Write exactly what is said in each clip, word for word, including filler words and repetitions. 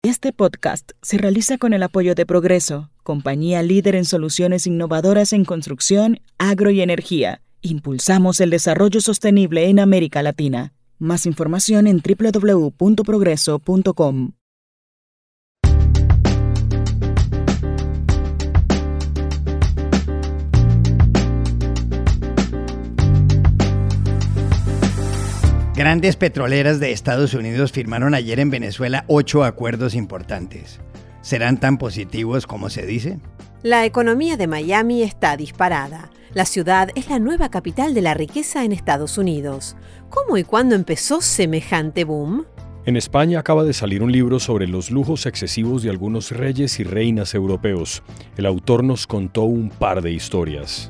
Este podcast se realiza con el apoyo de Progreso, compañía líder en soluciones innovadoras en construcción, agro y energía. Impulsamos el desarrollo sostenible en América Latina. Más información en doble u doble u doble u punto progreso punto com. Grandes petroleras de Estados Unidos firmaron ayer en Venezuela ocho acuerdos importantes. ¿Serán tan positivos como se dice? La economía de Miami está disparada. La ciudad es la nueva capital de la riqueza en Estados Unidos. ¿Cómo y cuándo empezó semejante boom? En España acaba de salir un libro sobre los lujos excesivos de algunos reyes y reinas europeos. El autor nos contó un par de historias.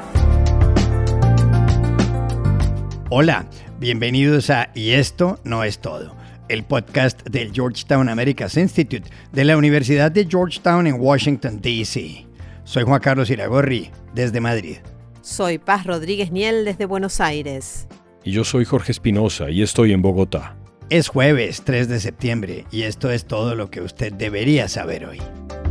Hola, bienvenidos a Y esto no es todo, el podcast del Georgetown Americas Institute de la Universidad de Georgetown en Washington, D C Soy Juan Carlos Iragorri, desde Madrid. Soy Paz Rodríguez Niel, desde Buenos Aires. Y yo soy Jorge Espinosa y estoy en Bogotá. Es jueves tres de septiembre y esto es todo lo que usted debería saber hoy.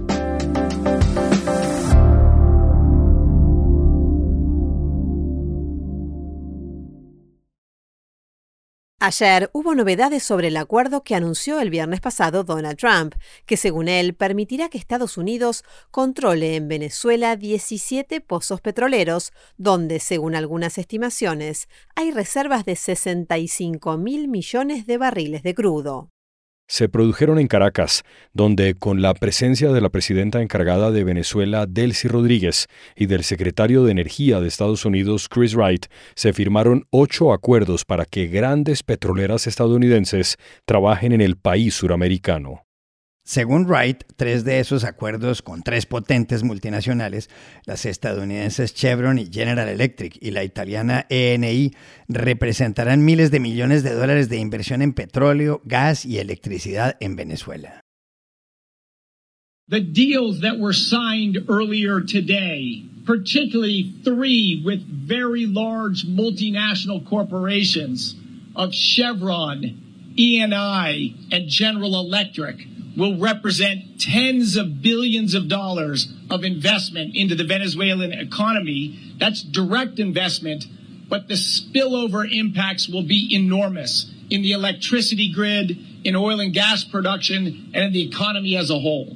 Ayer hubo novedades sobre el acuerdo que anunció el viernes pasado Donald Trump, que según él permitirá que Estados Unidos controle en Venezuela diecisiete pozos petroleros, donde, según algunas estimaciones, hay reservas de sesenta y cinco mil millones de barriles de crudo. Se produjeron en Caracas, donde, con la presencia de la presidenta encargada de Venezuela, Delcy Rodríguez, y del secretario de Energía de Estados Unidos, Chris Wright, se firmaron ocho acuerdos para que grandes petroleras estadounidenses trabajen en el país suramericano. Según Wright, tres de esos acuerdos con tres potentes multinacionales, las estadounidenses Chevron y General Electric y la italiana E N I, representarán miles de millones de dólares de inversión en petróleo, gas y electricidad en Venezuela. The deals that were signed earlier today, particularly three with very large multinational corporations of Chevron, E N I, and General Electric, will represent tens of billions of dollars of investment into the Venezuelan economy. That's direct investment, but the spillover impacts will be enormous in the electricity grid, in oil and gas production, and in the economy as a whole.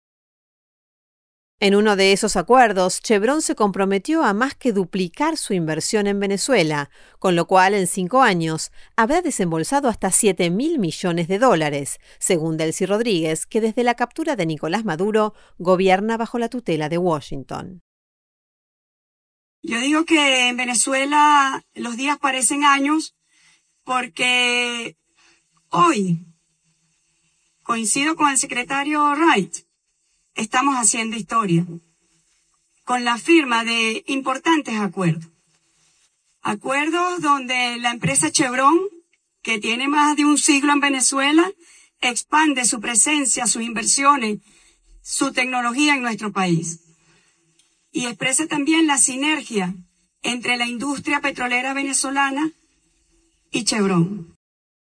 En uno de esos acuerdos, Chevron se comprometió a más que duplicar su inversión en Venezuela, con lo cual en cinco años habrá desembolsado hasta siete mil millones de dólares, según Delcy Rodríguez, que desde la captura de Nicolás Maduro gobierna bajo la tutela de Washington. Yo digo que en Venezuela los días parecen años porque hoy, coincido con el secretario Wright, estamos haciendo historia con la firma de importantes acuerdos. Acuerdos donde la empresa Chevron, que tiene más de un siglo en Venezuela, expande su presencia, sus inversiones, su tecnología en nuestro país. Y expresa también la sinergia entre la industria petrolera venezolana y Chevron.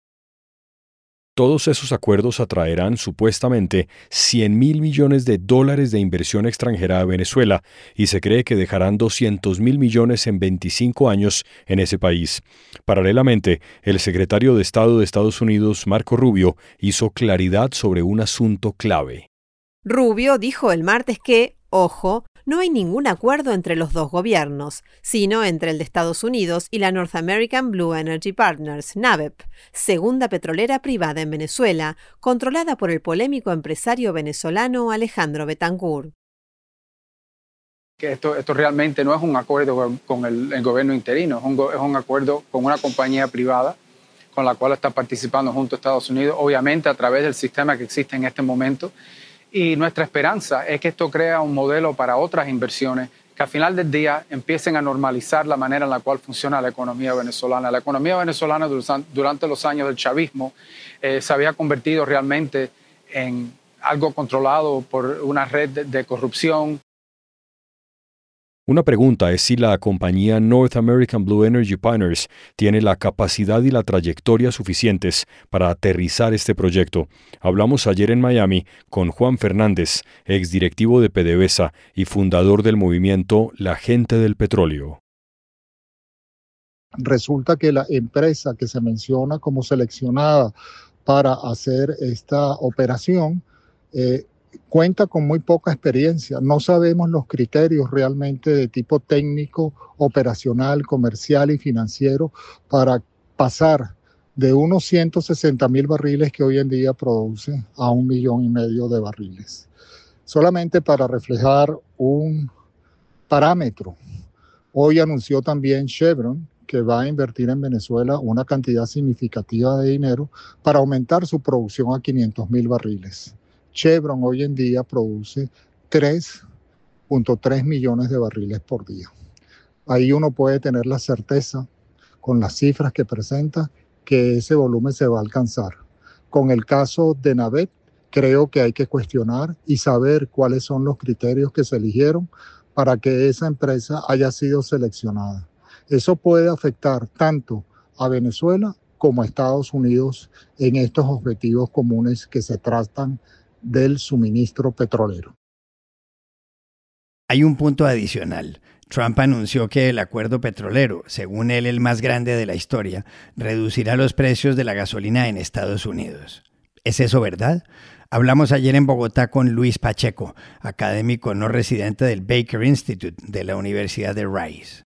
Todos esos acuerdos atraerán supuestamente cien mil millones de dólares de inversión extranjera a Venezuela y se cree que dejarán doscientos mil millones en veinticinco años en ese país. Paralelamente, el secretario de Estado de Estados Unidos, Marco Rubio, hizo claridad sobre un asunto clave. Rubio dijo el martes que, ojo, no hay ningún acuerdo entre los dos gobiernos, sino entre el de Estados Unidos y la North American Blue Energy Partners, NABEP, segunda petrolera privada en Venezuela, controlada por el polémico empresario venezolano Alejandro Betancourt. Que esto, esto realmente no es un acuerdo con, con el, el gobierno interino, es un, es un acuerdo con una compañía privada con la cual está participando junto a Estados Unidos, obviamente a través del sistema que existe en este momento. Y nuestra esperanza es que esto crea un modelo para otras inversiones que al final del día empiecen a normalizar la manera en la cual funciona la economía venezolana. La economía venezolana durante los años del chavismo eh, se había convertido realmente en algo controlado por una red de, de corrupción. Una pregunta es si la compañía North American Blue Energy Partners tiene la capacidad y la trayectoria suficientes para aterrizar este proyecto. Hablamos ayer en Miami con Juan Fernández, exdirectivo de PDVSA y fundador del movimiento La Gente del Petróleo. Resulta que la empresa que se menciona como seleccionada para hacer esta operación eh, cuenta con muy poca experiencia. No sabemos los criterios realmente de tipo técnico, operacional, comercial y financiero para pasar de unos ciento sesenta mil barriles que hoy en día produce a un millón y medio de barriles. Solamente para reflejar un parámetro, hoy anunció también Chevron que va a invertir en Venezuela una cantidad significativa de dinero para aumentar su producción a quinientos mil barriles. Chevron hoy en día produce tres punto tres millones de barriles por día. Ahí uno puede tener la certeza, con las cifras que presenta, que ese volumen se va a alcanzar. Con el caso de Navet, creo que hay que cuestionar y saber cuáles son los criterios que se eligieron para que esa empresa haya sido seleccionada. Eso puede afectar tanto a Venezuela como a Estados Unidos en estos objetivos comunes que se tratan del suministro petrolero. Hay un punto adicional. Trump anunció que el acuerdo petrolero, según él el más grande de la historia, reducirá los precios de la gasolina en Estados Unidos. ¿Es eso verdad? Hablamos ayer en Bogotá con Luis Pacheco, académico no residente del Baker Institute de la Universidad de Rice.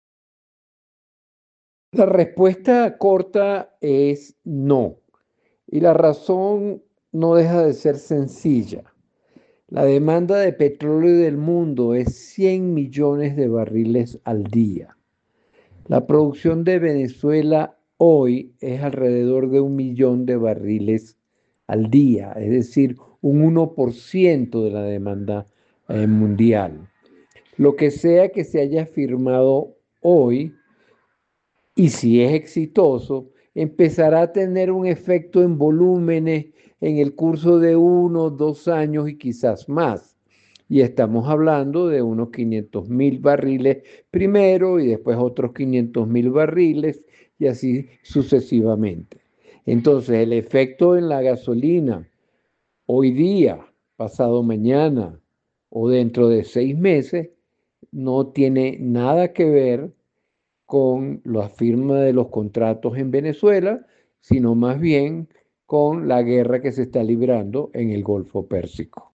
La respuesta corta es no. Y la razón no deja de ser sencilla. La demanda de petróleo del mundo es cien millones de barriles al día. La producción de Venezuela hoy es alrededor de un millón de barriles al día, es decir, un uno por ciento de la demanda eh, mundial. Lo que sea que se haya firmado hoy, y si es exitoso, empezará a tener un efecto en volúmenes en el curso de uno, dos años y quizás más. Y estamos hablando de unos quinientos mil barriles primero y después otros quinientos mil barriles y así sucesivamente. Entonces, el efecto en la gasolina hoy día, pasado mañana o dentro de seis meses no tiene nada que ver con la firma de los contratos en Venezuela, sino más bien con la guerra que se está librando en el Golfo Pérsico.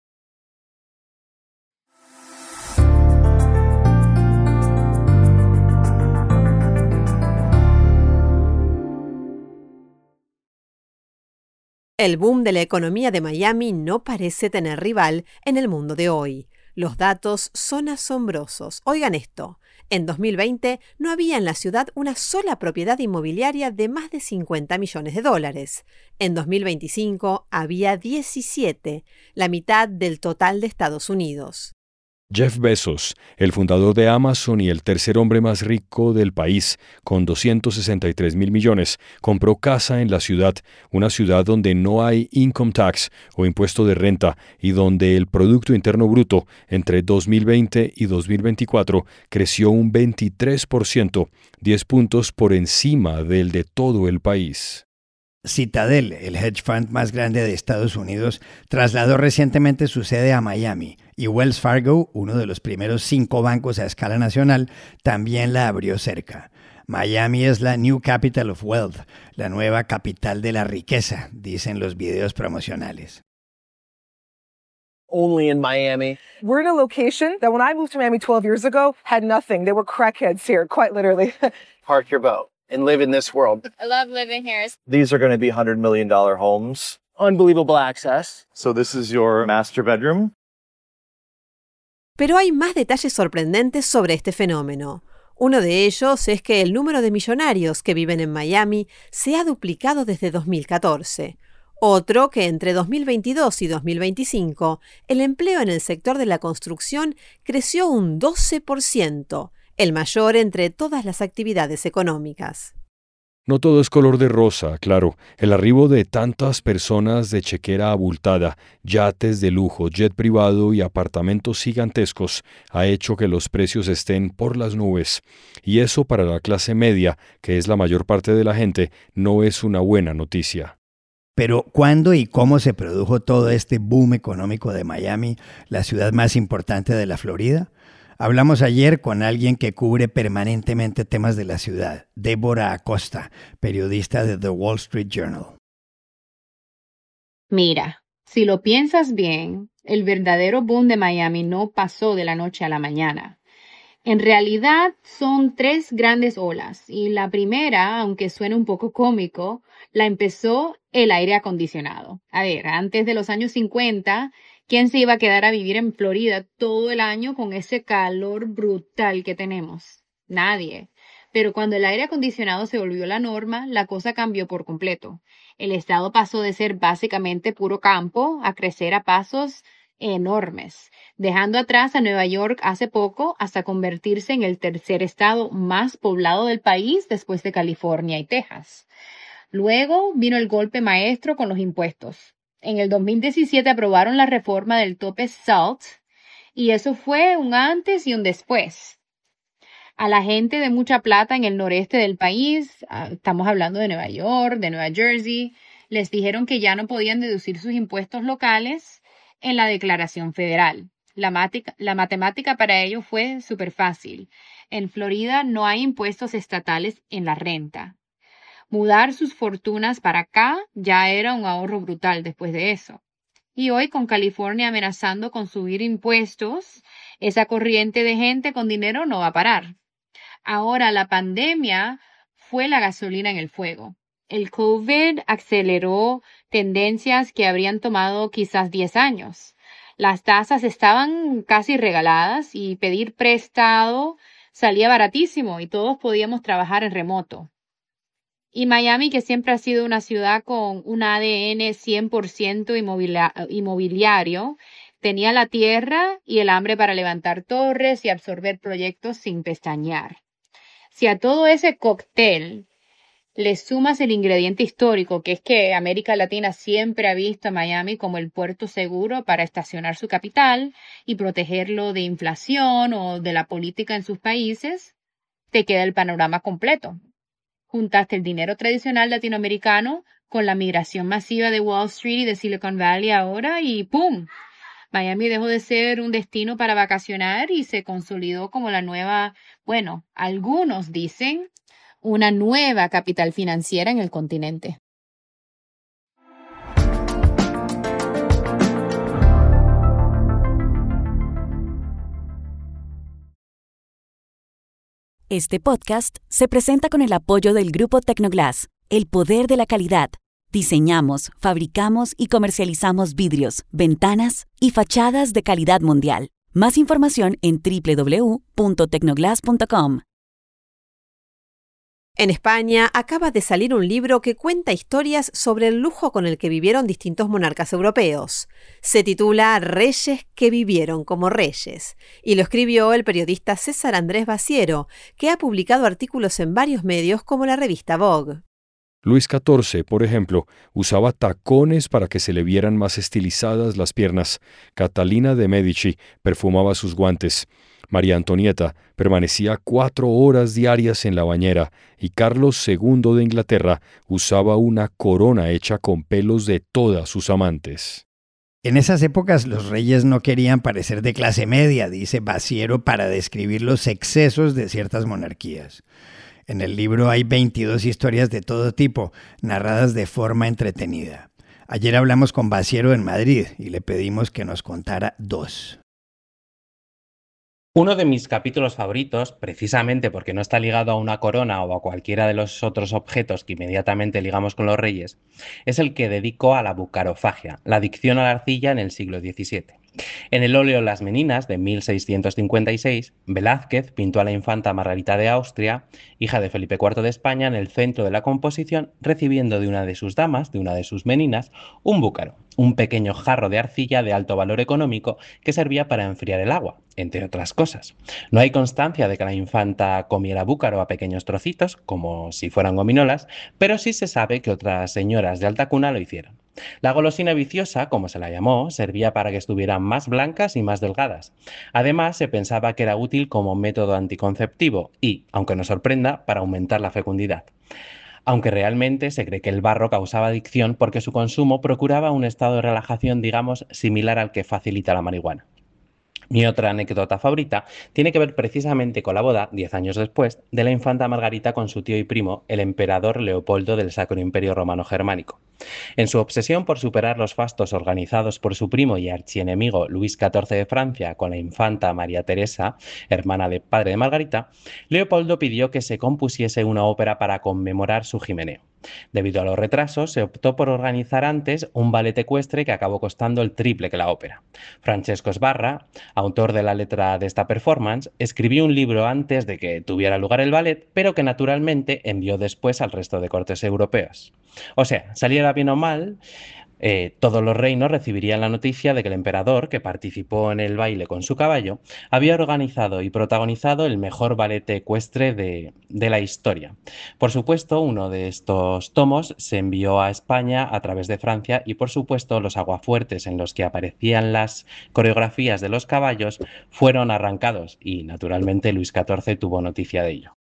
El boom de la economía de Miami no parece tener rival en el mundo de hoy. Los datos son asombrosos. Oigan esto. En dos mil veinte no había en la ciudad una sola propiedad inmobiliaria de más de cincuenta millones de dólares. En dos mil veinticinco había diecisiete, la mitad del total de Estados Unidos. Jeff Bezos, el fundador de Amazon y el tercer hombre más rico del país, con doscientos sesenta y tres mil millones, compró casa en la ciudad, una ciudad donde no hay income tax o impuesto de renta y donde el Producto Interno Bruto entre dos mil veinte y dos mil veinticuatro creció un veintitrés por ciento, diez puntos por encima del de todo el país. Citadel, el hedge fund más grande de Estados Unidos, trasladó recientemente su sede a Miami y Wells Fargo, uno de los primeros cinco bancos a escala nacional, también la abrió cerca. Miami es la New Capital of Wealth, la nueva capital de la riqueza, dicen los videos promocionales. Only in Miami. We're in a location that when I moved to Miami twelve years ago had nothing. There were crackheads here, quite literally. Park your boat and live in this world. I love living here. These are going to be one hundred million dollars homes. Unbelievable access. So this is your master bedroom. Pero hay más detalles sorprendentes sobre este fenómeno. Uno de ellos es que el número de millonarios que viven en Miami se ha duplicado desde dos mil catorce. Otro que entre dos mil veintidós y dos mil veinticinco el empleo en el sector de la construcción creció un doce por ciento, el mayor entre todas las actividades económicas. No todo es color de rosa, claro. El arribo de tantas personas de chequera abultada, yates de lujo, jet privado y apartamentos gigantescos ha hecho que los precios estén por las nubes. Y eso para la clase media, que es la mayor parte de la gente, no es una buena noticia. Pero ¿cuándo y cómo se produjo todo este boom económico de Miami, la ciudad más importante de la Florida? Hablamos ayer con alguien que cubre permanentemente temas de la ciudad, Débora Acosta, periodista de The Wall Street Journal. Mira, si lo piensas bien, el verdadero boom de Miami no pasó de la noche a la mañana. En realidad son tres grandes olas y la primera, aunque suene un poco cómico, la empezó el aire acondicionado. A ver, antes de los años cincuenta, ¿quién se iba a quedar a vivir en Florida todo el año con ese calor brutal que tenemos? Nadie. Pero cuando el aire acondicionado se volvió la norma, la cosa cambió por completo. El estado pasó de ser básicamente puro campo a crecer a pasos enormes, dejando atrás a Nueva York hace poco hasta convertirse en el tercer estado más poblado del país después de California y Texas. Luego vino el golpe maestro con los impuestos. En el dos mil diecisiete aprobaron la reforma del tope SALT y eso fue un antes y un después. A la gente de mucha plata en el noreste del país, estamos hablando de Nueva York, de Nueva Jersey, les dijeron que ya no podían deducir sus impuestos locales en la declaración federal. La, matica, la matemática para ello fue súper fácil. En Florida no hay impuestos estatales en la renta. Mudar sus fortunas para acá ya era un ahorro brutal después de eso. Y hoy, con California amenazando con subir impuestos, esa corriente de gente con dinero no va a parar. Ahora, la pandemia fue la gasolina en el fuego. El COVID aceleró tendencias que habrían tomado quizás diez años. Las tasas estaban casi regaladas y pedir prestado salía baratísimo y todos podíamos trabajar en remoto. Y Miami, que siempre ha sido una ciudad con un A D N cien por ciento inmobiliario, tenía la tierra y el hambre para levantar torres y absorber proyectos sin pestañear. Si a todo ese cóctel le sumas el ingrediente histórico, que es que América Latina siempre ha visto a Miami como el puerto seguro para estacionar su capital y protegerlo de inflación o de la política en sus países, te queda el panorama completo. Juntaste el dinero tradicional latinoamericano con la migración masiva de Wall Street y de Silicon Valley ahora y ¡pum! Miami dejó de ser un destino para vacacionar y se consolidó como la nueva, bueno, algunos dicen, una nueva capital financiera en el continente. Este podcast se presenta con el apoyo del Grupo Tecnoglass, el poder de la calidad. Diseñamos, fabricamos y comercializamos vidrios, ventanas y fachadas de calidad mundial. Más información en doble u doble u doble u punto tecnoglass punto com. En España acaba de salir un libro que cuenta historias sobre el lujo con el que vivieron distintos monarcas europeos. Se titula Reyes que vivieron como reyes y lo escribió el periodista César Andrés Basiero, que ha publicado artículos en varios medios como la revista Vogue. Luis catorce, por ejemplo, usaba tacones para que se le vieran más estilizadas las piernas. Catalina de Medici perfumaba sus guantes. María Antonieta permanecía cuatro horas diarias en la bañera y Carlos segundo de Inglaterra usaba una corona hecha con pelos de todas sus amantes. En esas épocas los reyes no querían parecer de clase media, dice Basiero, para describir los excesos de ciertas monarquías. En el libro hay veintidós historias de todo tipo, narradas de forma entretenida. Ayer hablamos con Basiero en Madrid y le pedimos que nos contara dos. Uno de mis capítulos favoritos, precisamente porque no está ligado a una corona o a cualquiera de los otros objetos que inmediatamente ligamos con los reyes, es el que dedico a la bucarofagia, la adicción a la arcilla en el siglo diecisiete. En el óleo Las Meninas de mil seiscientos cincuenta y seis, Velázquez pintó a la infanta Margarita de Austria, hija de Felipe cuarto de España, en el centro de la composición, recibiendo de una de sus damas, de una de sus meninas, un búcaro, un pequeño jarro de arcilla de alto valor económico que servía para enfriar el agua, entre otras cosas. No hay constancia de que la infanta comiera búcaro a pequeños trocitos, como si fueran gominolas, pero sí se sabe que otras señoras de alta cuna lo hicieron. La golosina viciosa, como se la llamó, servía para que estuvieran más blancas y más delgadas. Además, se pensaba que era útil como método anticonceptivo y, aunque nos sorprenda, para aumentar la fecundidad. Aunque realmente se cree que el barro causaba adicción porque su consumo procuraba un estado de relajación, digamos, similar al que facilita la marihuana. Mi otra anécdota favorita tiene que ver precisamente con la boda, diez años después, de la infanta Margarita con su tío y primo, el emperador Leopoldo del Sacro Imperio Romano Germánico. En su obsesión por superar los fastos organizados por su primo y archienemigo Luis catorce de Francia con la infanta María Teresa, hermana del padre de Margarita, Leopoldo pidió que se compusiese una ópera para conmemorar su himeneo. Debido a los retrasos, se optó por organizar antes un ballet ecuestre que acabó costando el triple que la ópera. Francesco Sbarra, autor de la letra de esta performance, escribió un libro antes de que tuviera lugar el ballet, pero que naturalmente envió después al resto de cortes europeos. O sea, saliera bien o mal, eh, todos los reinos recibirían la noticia de que el emperador, que participó en el baile con su caballo, había organizado y protagonizado el mejor ballet ecuestre de, de la historia. Por supuesto, uno de estos tomos se envió a España a través de Francia y, por supuesto, los aguafuertes en los que aparecían las coreografías de los caballos fueron arrancados y, naturalmente, Luis catorce tuvo noticia de ello.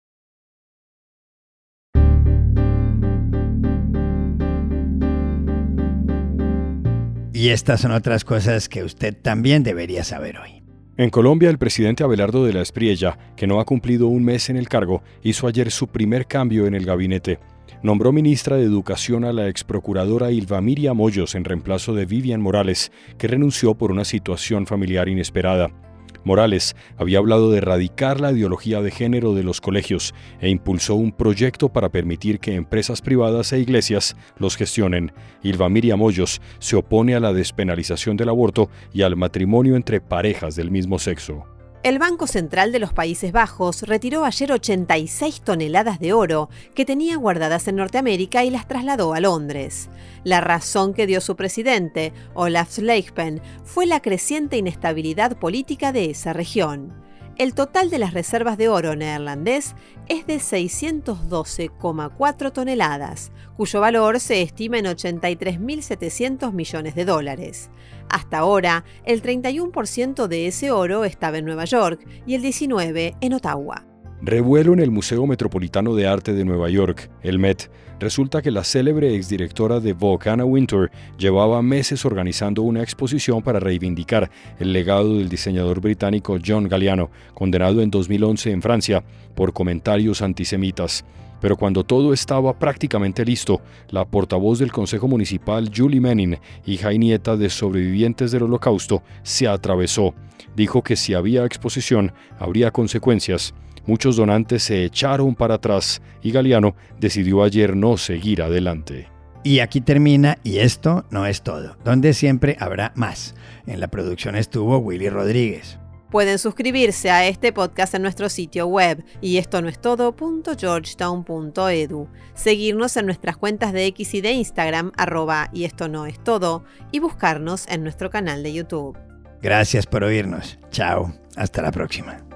Y estas son otras cosas que usted también debería saber hoy. En Colombia, el presidente Abelardo de la Espriella, que no ha cumplido un mes en el cargo, hizo ayer su primer cambio en el gabinete. Nombró ministra de Educación a la exprocuradora Ylva Miriam Hoyos en reemplazo de Vivian Morales, que renunció por una situación familiar inesperada. Morales había hablado de erradicar la ideología de género de los colegios e impulsó un proyecto para permitir que empresas privadas e iglesias los gestionen. Ylva Miriam Hoyos se opone a la despenalización del aborto y al matrimonio entre parejas del mismo sexo. El Banco Central de los Países Bajos retiró ayer ochenta y seis toneladas de oro que tenía guardadas en Norteamérica y las trasladó a Londres. La razón que dio su presidente, Olaf Sleiphen, fue la creciente inestabilidad política de esa región. El total de las reservas de oro neerlandés es de seiscientos doce coma cuatro toneladas, cuyo valor se estima en ochenta y tres mil setecientos millones de dólares. Hasta ahora, el treinta y uno por ciento de ese oro estaba en Nueva York y el diecinueve por ciento en Ottawa. Revuelo en el Museo Metropolitano de Arte de Nueva York, el Met. Resulta que la célebre exdirectora de Vogue, Anna Wintour, llevaba meses organizando una exposición para reivindicar el legado del diseñador británico John Galliano, condenado en dos mil once en Francia por comentarios antisemitas. Pero cuando todo estaba prácticamente listo, la portavoz del Consejo Municipal, Julie Menin, hija y nieta de sobrevivientes del Holocausto, se atravesó. Dijo que si había exposición, habría consecuencias. Muchos donantes se echaron para atrás y Galliano decidió ayer no seguir adelante. Y aquí termina Y esto no es todo, donde siempre habrá más. En la producción estuvo Willy Rodríguez. Pueden suscribirse a este podcast en nuestro sitio web y esto no es todo punto georgetown punto edu, seguirnos en nuestras cuentas de X y de Instagram, arroba y esto no es todo, y buscarnos en nuestro canal de YouTube. Gracias por oírnos. Chao. Hasta la próxima.